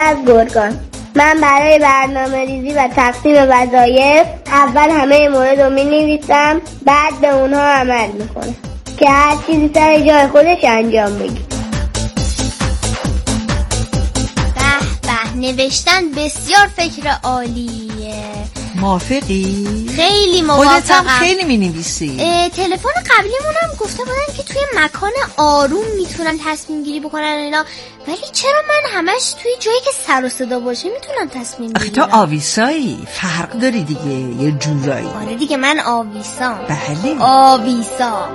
از گرگان. من برای برنامه ریزی و تقسیم وظایف اول همه مورد رو می‌نویسم، بعد به اونها عمل میکنم که هر چیزی سر جای خودش انجام بگیره. نوشتن بسیار فکر عالیه. موافقی؟ خیلی موافقم. خودت هم خیلی می‌نویسی. تلفن قبلیمونم گفته بودن که توی مکان آروم میتونن تصمیم گیری بکنن اینا، ولی چرا من همش توی جایی که سر و صدا باشه میتونم تصمیم آخه بگیرم؟ تو آویسایی، فرق داری دیگه یه جورایی. آره دیگه من آویسام. بله آویسا.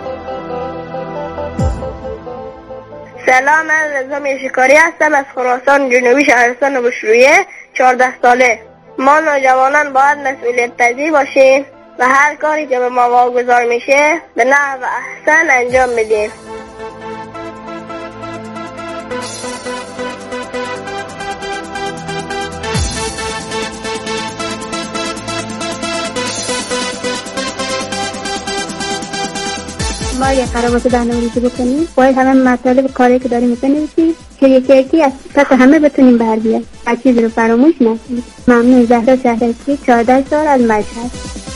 سلام، من رضا میرشکاری هستم از خراسان جنوبی شهرستان بشرویه، 14 ساله. ما نوجوانان باید مسئولیت پذیر باشیم و هر کاری که به ما واگذار میشه به نحو احسن انجام بدیم. ما یه قرارات برنامه‌ریزی بکنیم، باید همه مطالب کاری که داریم بنویسیم که یکی از پس همه بتونیم بر بیاریم. هر چیزی رو فراموش نکنیم. ممنون. زهرا شهرکی، 14 سال، از مشهد.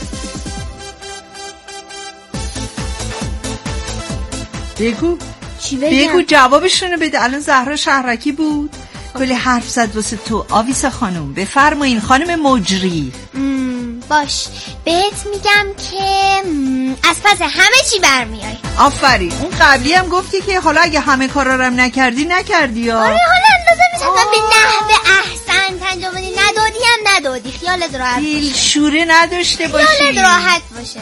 بگو جوابشونو بده. الان زهرا شهرکی بود کلی حرف زد واسه تو. آویسا خانم بفرمایین. خانم مجری. باش بهت میگم که از پس همه چی برمیای. آفرین. اون قبلی هم گفتی که حالا اگه همه کارا رو هم نکردی یا آره، حالا اندازه میشد به نحو احسن انجام بدی. ندادی هم ندادی. خیالت راحت باشه. دیل شوره نداشته باشی. خیالت راحت باشه.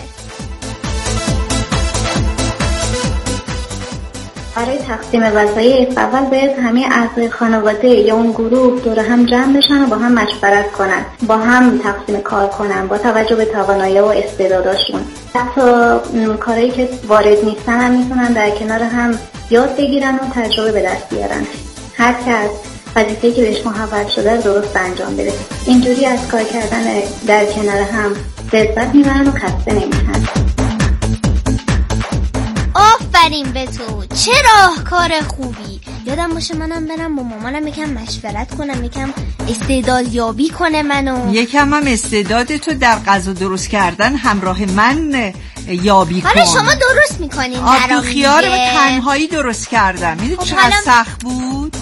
برای تقسیم وظایف اول باید همه اعضای خانواده یا اون گروه دور هم جمع بشن و با هم مشورت کنن، با هم تقسیم کار کنن با توجه به توانایی و استعداداشون. حتی کارهایی که وارد نیستن هم میتونن در کنار هم یاد بگیرن و تجربه به دست بیارن. هر کس وظیفه‌ای که بهش محول شده درست انجام بده. اینجوری از کار کردن در کنار هم لذت میبرن و خسته نمیشن. آفرین به تو، چه راهکار خوبی. یادم باشه منم برم با مامانم یکم مشورت کنم، یکم استعداد یابی کنه منو. یکم هم استعداد تو در غذا درست کردن همراه من یابی کن. حالا شما درست میکنین آبو خیار رو تنهایی درست کردم. میدونی چقدر سخت بود؟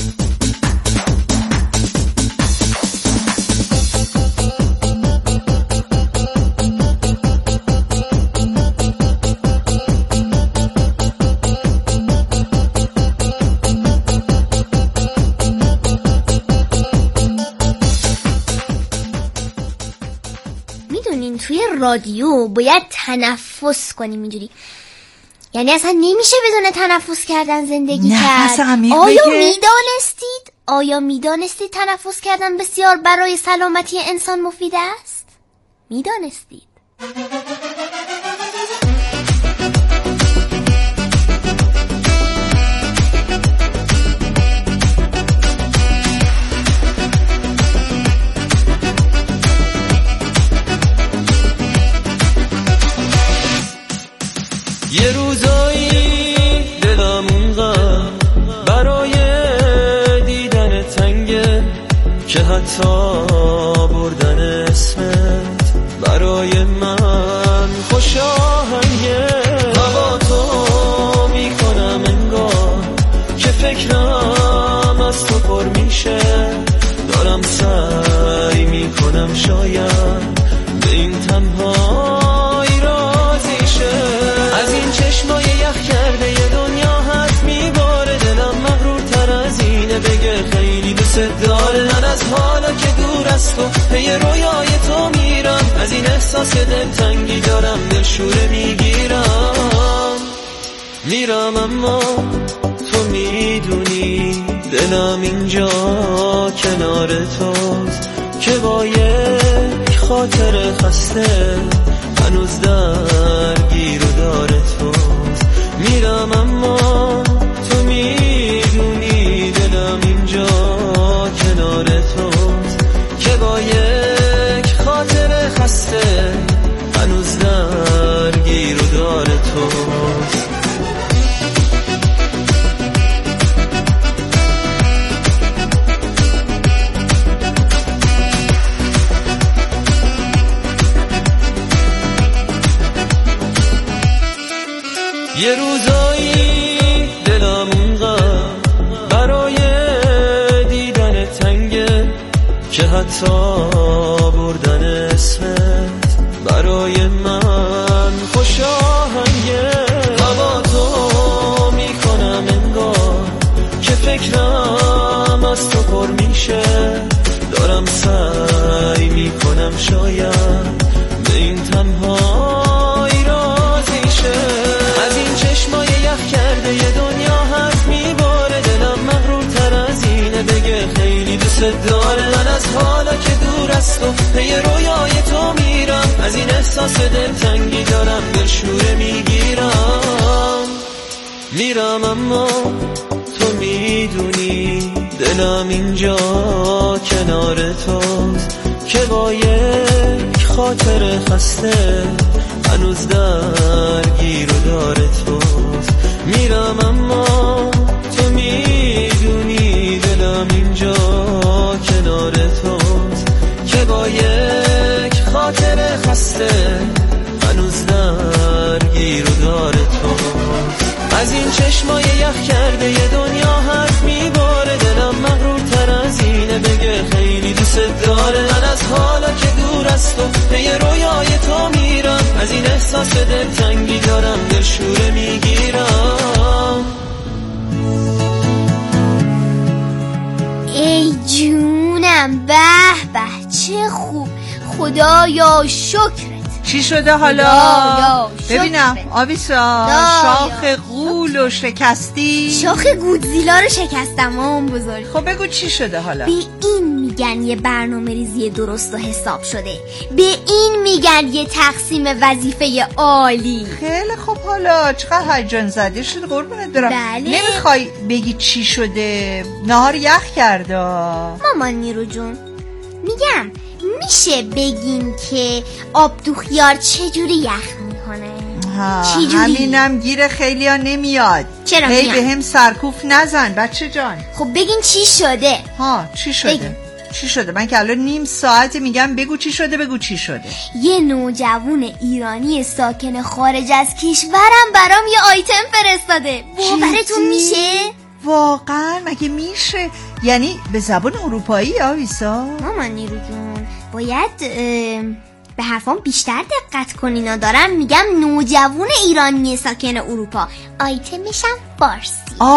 توی رادیو باید تنفس کنیم اینجوری، یعنی اصلا نمیشه بدون تنفس کردن زندگی کرد. آیا میدانستید تنفس کردن بسیار برای سلامتی انسان مفید است؟ میدانستید؟ یه روزایی دلم اونقدر برای دیدن تنگه که حتی بردن اسمت برای من خوش آهنگه. هوا تو میکنم انگار که فکرم از تو پر میشه، دارم سعی میکنم شاید به این تنهایی راضی شه. از این چشمای یخ کرده یه دنیا حرف میباره، دلم مغرورتر از اینه بگه خیلی دوست داره. من از حالا که دور از تو پی رویای تو میرم، از این احساس دلتنگی دارم دلشوره میرم اما تو میدونی دلم اینجا کنار توست که با یک خاطر خسته هنوز درگیر و داره توست. میرم اما تو میدونی دلم اینجا کنار توست که با یک خاطر خسته هنوز درگیر و داره توست. یه روزایی دلم اونقدر برای دیدن تنگه که حتی بردن اسمت برای من خوش آهنگه. هوا تو میکنم انگار که فکرم از تو پر میشه، دارم سعی میکنم شاید به این تنهایی راضی شه. از این چشمای یخ کرده یه دنیا حرف میباره، دلم مغرورتر از اینه بگه خیلی دوست داره. من از حالا که دور از تو پی رویای تو میرم، از این احساس دلتنگی دارم دلشوره میرم اما تو میدونی دلم اینجا کنار توست که با یک خاطر خسته هنوز درگیر و داره توست. میرم اما تو میدونی دلم اینجا کنار توست که با یک خاطر خسته هنوز درگیر و داره توست. از این چشمای یخ کرده یه دنیا حرف میباره، دلم مغرورتر از اینه بگه خیلی دوست داره. من از حالا که دور از تو پی رویای تو میرم، از این احساس دلتنگی دارم دلشوره میگیرم. ای جونم، به به چه خوب، خدایا شکرت. چی شده حالا؟ ببینم آویسا، شاخ غولو شکستی؟ شاخ گودزیلا رو شکستم مامان بزرگ. خب بگو چی شده حالا؟ به این میگن یه برنامه ریزی درست و حساب شده، به این میگن یه تقسیم وظیفه عالی. خیلی خوب، حالا چقدر هیجان زده شده قربونت برم. بله. نمیخوای بگی چی شده؟ نهار یخ کرده مامان نیرو جون. میگم میشه بگین که آبدو خیار چجوری یخ میکنه؟ همینم گیر خیلی ها نمیاد. چرا هی میاد؟ به هم سرکوف نزن بچه جان. خب بگین چی شده؟ چی شده؟ بگین. چی شده؟ من که الان نیم ساعت میگم بگو چی شده، بگو چی شده. یه نوجوان ایرانی ساکن خارج از کشورم برام یه آیتم فرستاده. باورتون میشه؟ واقعا مگه میشه؟ یعنی به زبان اروپایی آویسا؟ مامان نیرو جون باید به حرفام بیشتر دقت کنینا. دارم میگم نوجوان ایرانی ساکن اروپا، آیتمشم فارسی.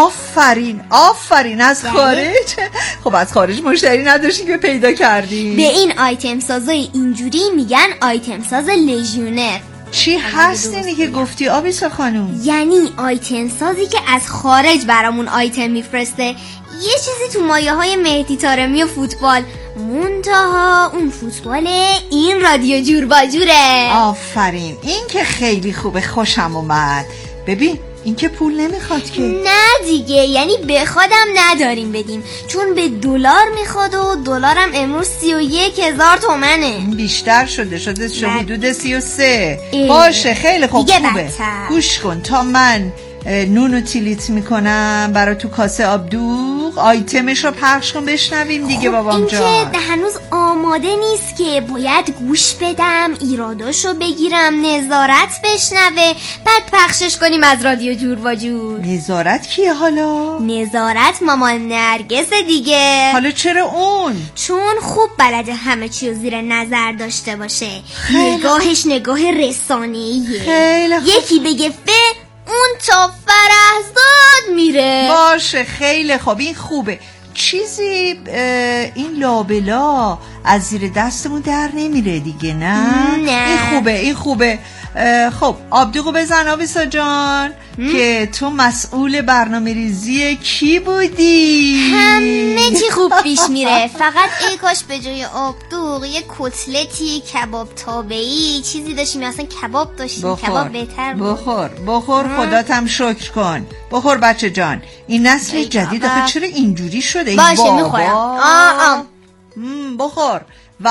آفرین از خارج. خب از خارج مشتری نداشتی که پیدا کردی؟ به این آیتم سازای اینجوری میگن آیتم ساز لژیونر. چی هست اینی که گفتی آویسا خانوم؟ یعنی آیتم سازی که از خارج برامون آیتم میفرسته، یه چیزی تو مایه های مهدی طارمی و فوتبال، منتها اون فوتبال این رادیو جور با جوره. آفرین، این که خیلی خوبه، خوشم اومد. ببین این که پول نمیخواد که. نه دیگه، یعنی بخوادم نداریم بدیم، چون به دلار میخواد و دلارم امروز 31,000 تومنه. بیشتر شده حدود 33. باشه خیلی خوبه. گوش کن تا من نونو تیلیت میکنم برای تو کاسه آبدوغ، آیتمش رو پخش کن بشنویم دیگه. بابام جان این که هنوز آماده نیست که باید گوش بدم، ایراداشو بگیرم، نظارت بشنوه، بعد پخشش کنیم از رادیو جور و جور. نظارت کیه حالا؟ نظارت مامان نرگس دیگه. حالا چرا اون؟ چون خوب بلده همه چی رو زیر نظر داشته باشه. نگاهش نگاه رسانه‌ایه. یکی بگه اون تا فرهزاد میره. باشه خیلی خوب، این خوبه. چیزی این لابلا از زیر دستمون در نمیره دیگه. نه این خوبه. خب آبدوغو بزن آویسا جان که تو مسئول برنامه ریزی کی بودی؟ همه چی خوب پیش میره، فقط ای کاش به جای آبدوغ یه کتلتی کباب تابعی چیزی داشتیم، اصلا کباب داشتیم. کباب بهتر بود. بخور خداتم شکر کن. بخور بچه جان. این نسل جدید آخه چرا اینجوری شده؟ باشه میخورم. بخور.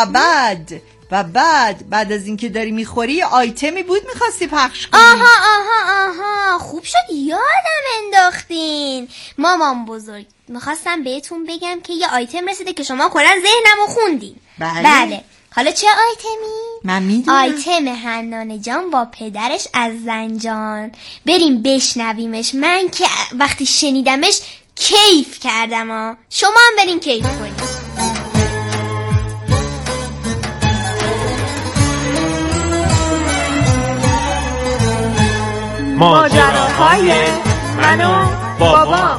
و بعد از اینکه داری میخوری آیتمی بود میخواستی پخش کنی. آها خوب شد یادم انداختین. مامان بزرگ میخواستم بهتون بگم که یه آیتم رسیده که شما کلا ذهنمو خوندین. بله. حالا چه آیتمی؟ من میدونم. آیتم حنانه جان با پدرش از زنجان. بریم بشنویمش. من که وقتی شنیدمش کیف کردم. شما هم برین کیف کنید. ماجراهای من و بابا.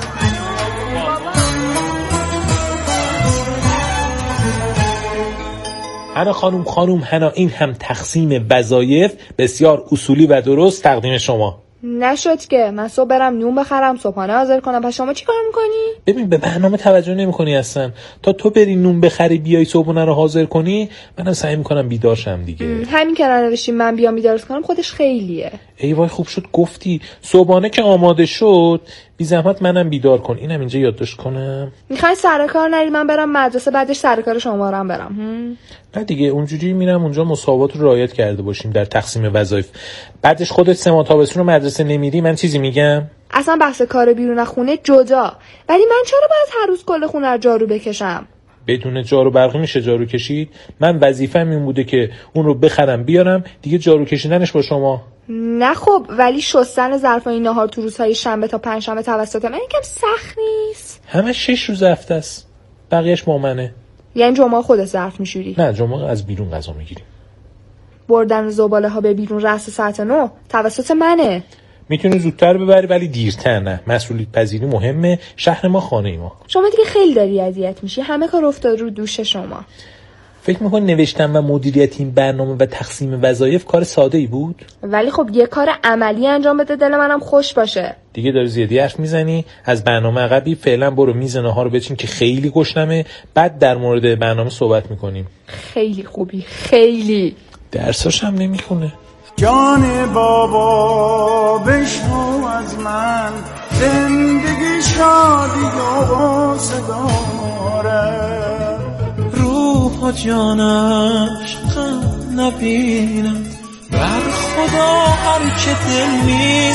حنا خانوم حنا، این هم تقسیم وظایف بسیار اصولی و درست تقدیم شما. نشد که من صبح برم نون بخرم، صبحانه حاضر کنم، پس شما چی کار میکنی؟ ببین به برنامه توجه نمی‌کنی اصلا. تا تو بری نون بخری بیای صبحانه رو حاضر کنی، منم سعی میکنم بیدار شم دیگه. همین که ننوشتیم من بیام بیدارت کنم خودش خیلیه. ای وای خوب شد گفتی. صبحانه که آماده شد بی زحمت منم بیدار کن. اینم اینجا یادداشت کنم. میخوای سر کار نری من برم مدرسه، بعدش سر کار شما رو هم برم؟ نه دیگه اونجوری میرم اونجا مساوات رو رعایت کرده باشیم در تقسیم وظایف. بعدش خودت 3 ماه تابستون رو مدرسه نمیری من چیزی میگم؟ اصلا بحث کار بیرون خونه جدا. ولی من چرا باید هر روز کل خونه رو جارو بکشم؟ بدون جارو برقی میشه جارو کشید؟ من وظیفه‌م این بوده که اون رو بخرم بیارم دیگه، جارو کشیدنش با شما. نه خب ولی شستن ظرفای ناهار تو روزهای شنبه تا پنجشنبه توسط من یکم سخت نیست؟ همه 6 روز هفته است، بقیه‌اش با منه. یعنی جمعه خودت ظرف میشوری؟ نه جمعه از بیرون غذا میگیریم. بردن زباله ها به بیرون رأس ساعت 9 توسط منه. میتونی زودتر ببری ولی دیرتر نه. مسئولیت پذیری مهمه. شهر ما خانه ما. شما دیگه خیلی داری اذیت میشی. همه کار افتاد رو دوش شما. فکر می‌کنی نوشتن و مدیریت این برنامه و تقسیم وظایف کار ساده‌ای بود؟ ولی خب یه کار عملی انجام بده دل منم خوش باشه. دیگه داری زیادی حرف میزنی. از برنامه عقبی فعلا برو میز ناهار رو بچین که خیلی گشنمه، بعد در مورد برنامه صحبت میکنیم. خیلی خوبی خیلی. درساش هم نمیخونه. جان بابا بشنو از من، زندگی شادی و صدا داره، روح و جانش غم نبیند، بر خدا هر که دل می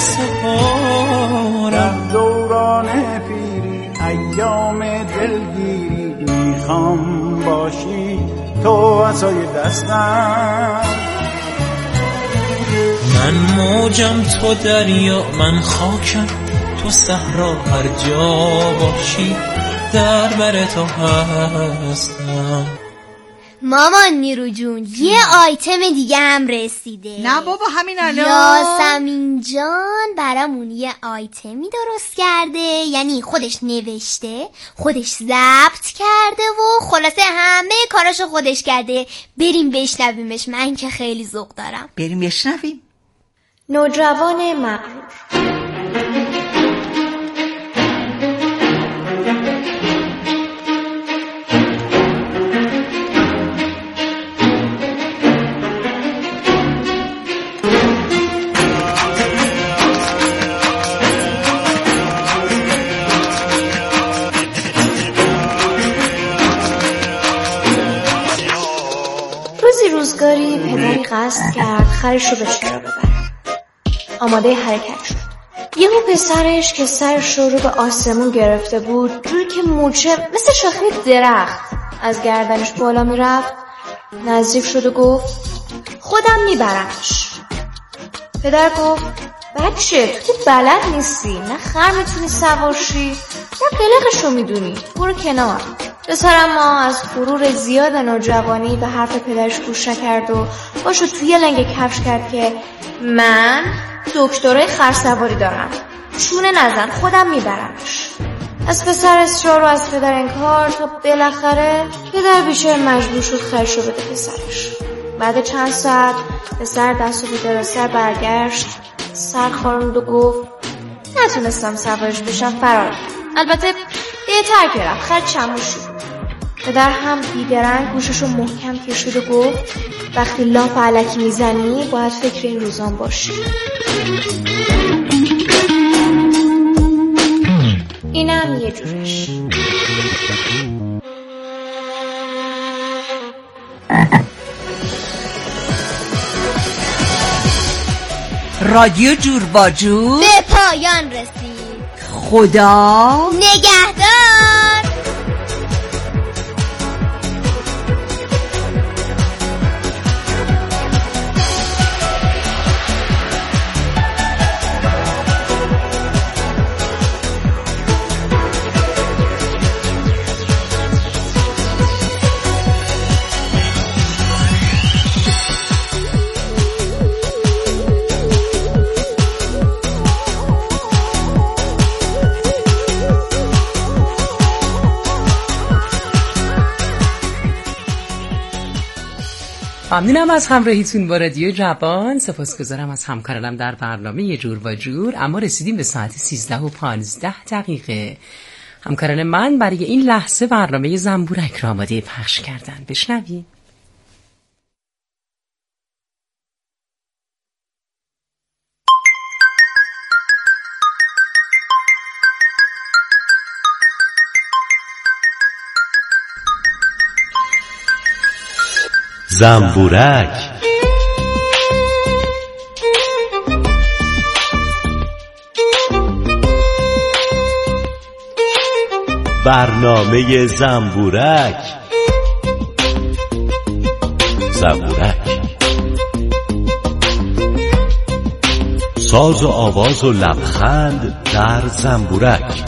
سپارم. دوران پیری ایام دلگیری، میخوام باشی تو عصای دستم. من موجم تو دریا، من خاکم تو صحرا، هر جا باشی در بر تو هستم. مامان نیرو جون یه آیتم دیگه هم رسیده. نه بابا همین الان یاسمین جان برامون یه آیتمی درست کرده، یعنی خودش نوشته، خودش ضبط کرده و خلاصه همه کاراشو خودش کرده. بریم بشنویمش، من که خیلی ذوق دارم. بریم بشنویم. نوجوان مغرور. روزی روزگاری پدری قصد کرد خرش رو به چرا ببره. آماده حرکت شد. یهو پسرش که سرش رو به آسمون گرفته بود، جوری که مورچه مثل شاخه درخت از گردنش بالا میرفت، نزدیک شد و گفت خودم میبرمش. پدر گفت بچه تو بلد نیستی، نه خر میتونی سوار شی نه قلقشو میدونی، برو کنار. پسر ما از غرور زیاد نوجوانی به حرف پدرش گوش نکرد و باشو توی لنگ کفش کرد که من دکترای خرسواری دارم، چونه نزن خودم میبرمش. از پسر اصرار و از پدر انکار تا بالاخره پدر بیشتر مجبور شد خرش رو بده پسرش. بعد چند ساعت پسر دست و بیدار سر برگشت، سر خاروند و گفت نتونستم سوارش بشم، فرار. البته بهتر که رفت، خرد چموش شد. پدر هم بیدرنگ گوششو محکم کشید و گفت وقتی لاف علکی میزنی باید فکر این روزان باشی. اینم یه جورش. رادیو جور با جور به پایان رسید. خدا نگهدار. ممنونم از همراهیتون با رادیو جوان. سپاسگزارم از همکارانم در برنامه یه جور و جور. اما رسیدیم به ساعت 13:15. همکاران من برای این لحظه برنامه زنبورک را آماده پخش کردن. بشنویم. زنبورک. برنامه زنبورک. ساز و آواز و لبخند در زنبورک.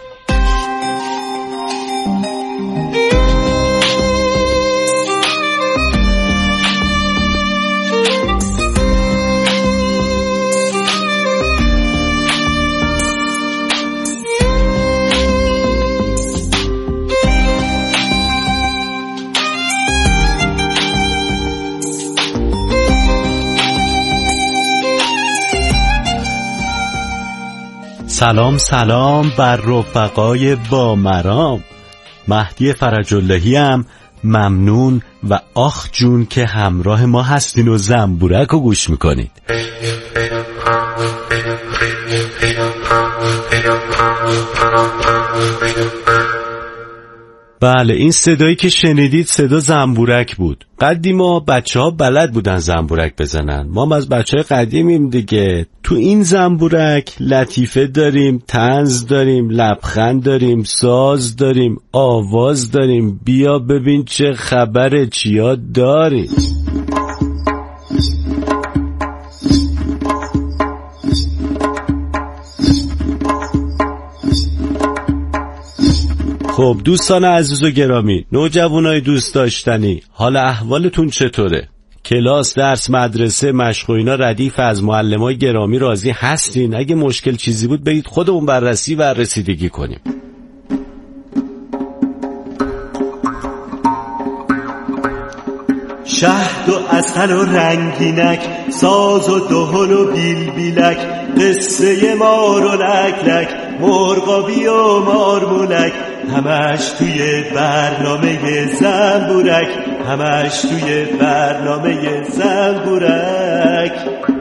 سلام بر رفقای با مرام. مهدی فرج‌اللهی ام. ممنون و آخ جون که همراه ما هستین و زنبورک رو گوش میکنید. بله، این صدایی که شنیدید صدا زنبورک بود. قدیما بچه‌ها بلد بودن زنبورک بزنن. ما هم از بچه‌های قدیمیم دیگه. تو این زنبورک لطیفه داریم، طنز داریم، لبخند داریم، ساز داریم، آواز داریم. بیا ببین چه خبره، چیا داریم. خب دوستان عزیز و گرامی، نوجوانای دوست داشتنی، حال احوالتون چطوره؟ کلاس، درس، مدرسه، مشق و اینا ردیف از معلمای گرامی راضی هستین؟ اگه مشکل چیزی بود بگید خودمون بررسی و رسیدگی کنیم. شهد و عسل و رنگینک، ساز و دهل و بیل بیلک، قصه مار و لک لک، مرغابی و مارمولک، همش توی برنامه زنبورک، همش توی برنامه زنبورک.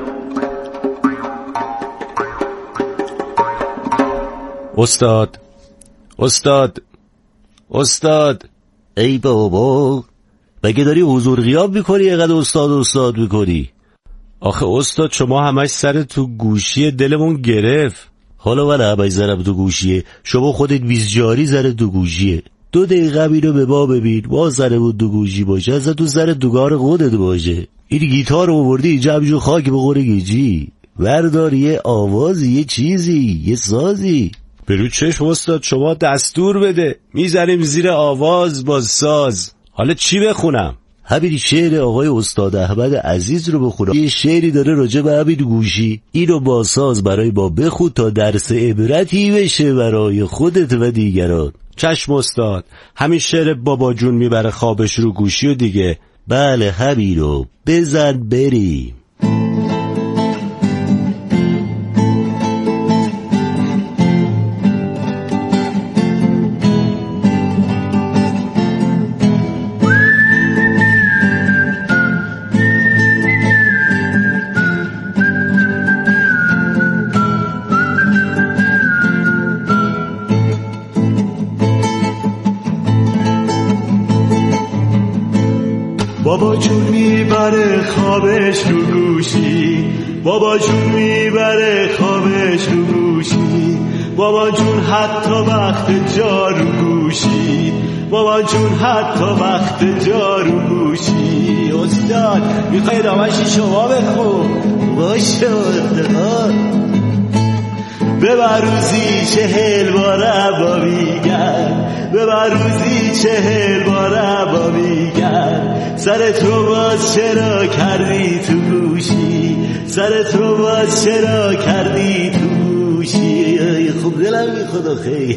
استاد ای بابا، بگه داری حضور غیاب میکنی اینقدر استاد میکنی؟ آخه استاد شما همش سر تو گوشی دلمون گرفت. حالا ولی همش زرم تو گوشیه، شما خودت بیزجاری زره تو گوشیه. 2 دقیقه اینو به ما ببین، ما زره بود تو گوشی باشه، از تو زره دوگار خودت باشه. این گیتار رو آوردی اینجا همجور خاک بخوره گیجی. بردار یه آوازی، یه چیزی، یه سازی. برو چشم استاد، شما دستور بده، میذاریم زیر آواز با ساز. حالا چی بخونم؟ همین شعر آقای استاد احمد عزیز رو بخونم. یه شعری داره راجع به همین گوشی، اینو با ساز برای ما بخون تا درس عبرتی بشه برای خودت و دیگران. چشم استاد، همین شعر بابا جون میبره خوابش رو گوشی و دیگه. بله همین رو بزن بریم. بابا جون میبره خوابش رو گوشی، بابا جون میبره خوابش رو گوشی، بابا جون حتی وقت جا رو گوشی، بابا جون حتی وقت جا رو گوشی. استاد میخوای دامشی شما بخون؟ باشه استاد. ببر روزی 40 باره با میگرد، ببر روزی 40 باره با میگرد. سرت رو باز چرا کردی تو گوشی، سرت رو باز چرا کردی تو گوشی. خوب دلم میخواد آخه.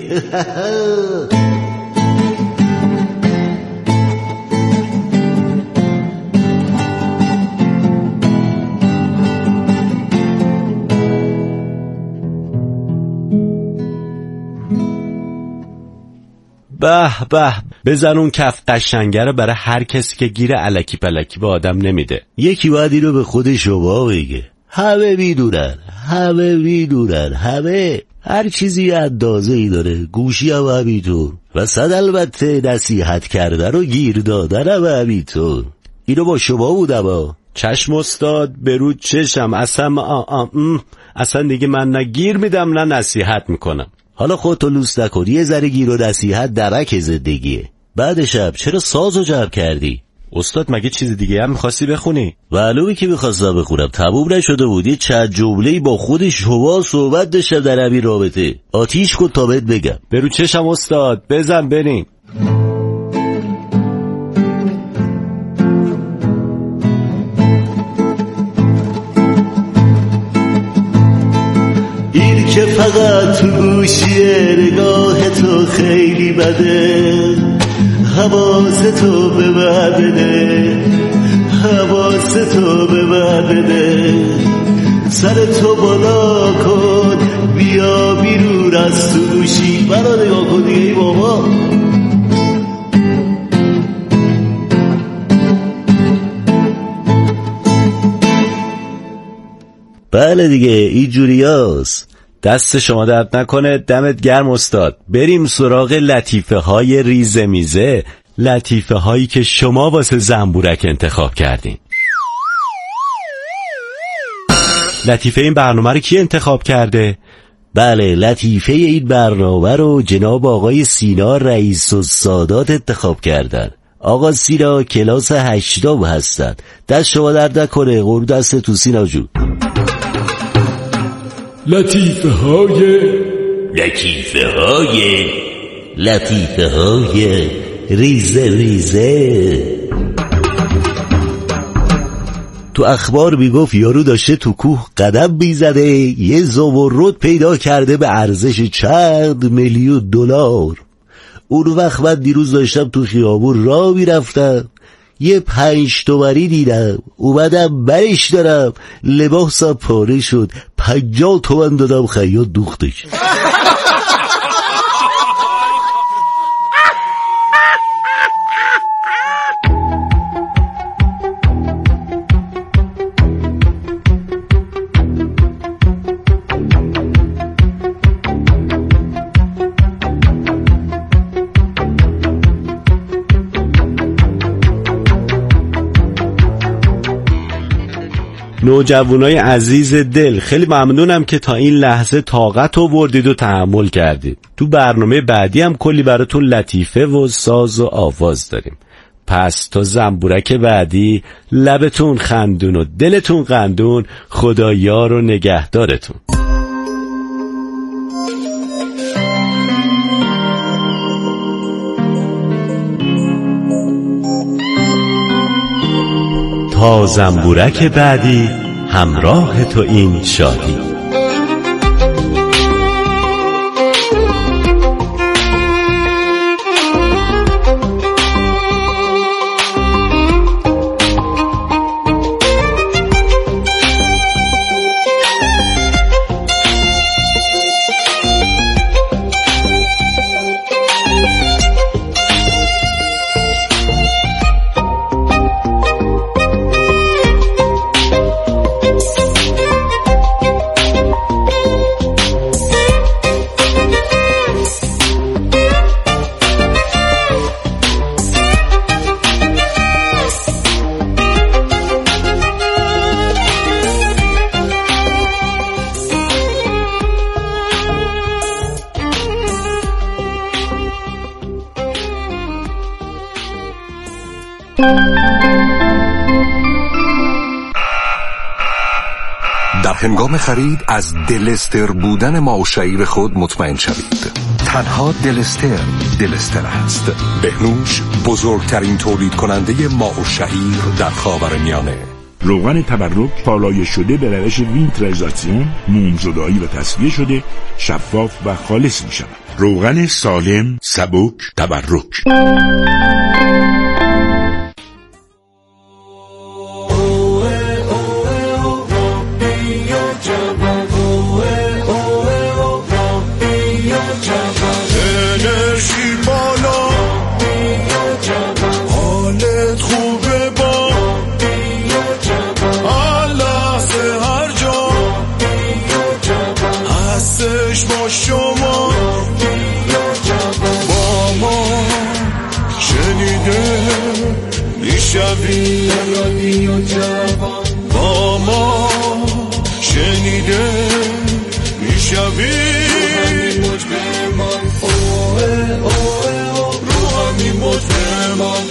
به به، بزن اون کف قشنگه رو برای هر کسی که گیر الکی پلکی به آدم نمیده. یکی باید اینو به خود شما بگه. همه میدونن همه هر چیزی اندازه‌ای داره. گوشی هم همینطور و صد البته نصیحت کردن و گیر دادن هم همینطور. اینو با شما بودم. چشم استاد، برود چشم. اصلا دیگه من نه گیر میدم نه نصیحت میکنم. حالا خودتو لوس نکنی، یه ذره گیر و نصیحت درک زندگیه. بعد شب چرا سازو جمع کردی؟ استاد مگه چیز دیگه هم میخواستی بخونی؟ معلومه که میخواستم بخونم، تموم نشده بود. یه چند جمله‌ای با خود شما صحبت داشتم در همین رابطه. آتیش کن تا بهت بگم. برو چشم استاد، بزن بریم. این که فقط تو گوشیه، نگاه تو خیلی بده، حواستو به من بده، حواستو به من بده. سر تو بالا کن، بیا بیرون از تو گوشی. منو نگاه کن دیگه ای بابا. بله دیگه اینجوریاست. دست شما درد نکنه، دمت گرم استاد. بریم سراغ لطیفه های ریزه میزه، لطیفه هایی که شما واسه زنبورک انتخاب کردین. لطیفه این برنامه رو کی انتخاب کرده؟ بله، لطیفه این برنامه رو جناب آقای سینا رئیس السادات انتخاب کردن. آقا سینا کلاس 8 هستن. دست شما درد نکنه، قربون دست تو سینا جون. لطیفه های ریزه. تو اخبار میگفت یارو داشته تو کوه قدم میزده، یه زمرد پیدا کرده به ارزش چند میلیون دلار. اون وقت من دیروز داشتم تو خیابون راه میرفتم، یه 5 تومانی دیدم، اومدم برش دارم، لباسم پاره شد، 50 تومن دادم خیاط دوختش. نوجوانای عزیز دل، خیلی ممنونم که تا این لحظه طاقت آوردید و تحمل کردید. تو برنامه بعدی هم کلی براتون لطیفه و ساز و آواز داریم. پس تا زنبورک بعدی، لبتون خندون و دلتون قندون. خدا یار و نگهدارتون. تا زنبورک بعدی، همراه تو این شادی. در هنگام خرید از دلستر بودن ماء شعیر خود مطمئن شوید. تنها دلستر است. بهنوش بزرگترین تولید کننده ماء شعیر در خاورمیانه. روغن تبرک پالایش شده به روش وینترایزاسیون، مومزدایی و تصفیه شده، شفاف و خالص می شود. روغن سالم، سبک، تبرک. انرژی بالا میشوی رادیو جوان با ما شنیده میشوی رو همین موج بمان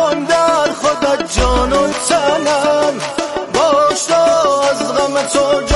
جان و تنم باش تا از غم تو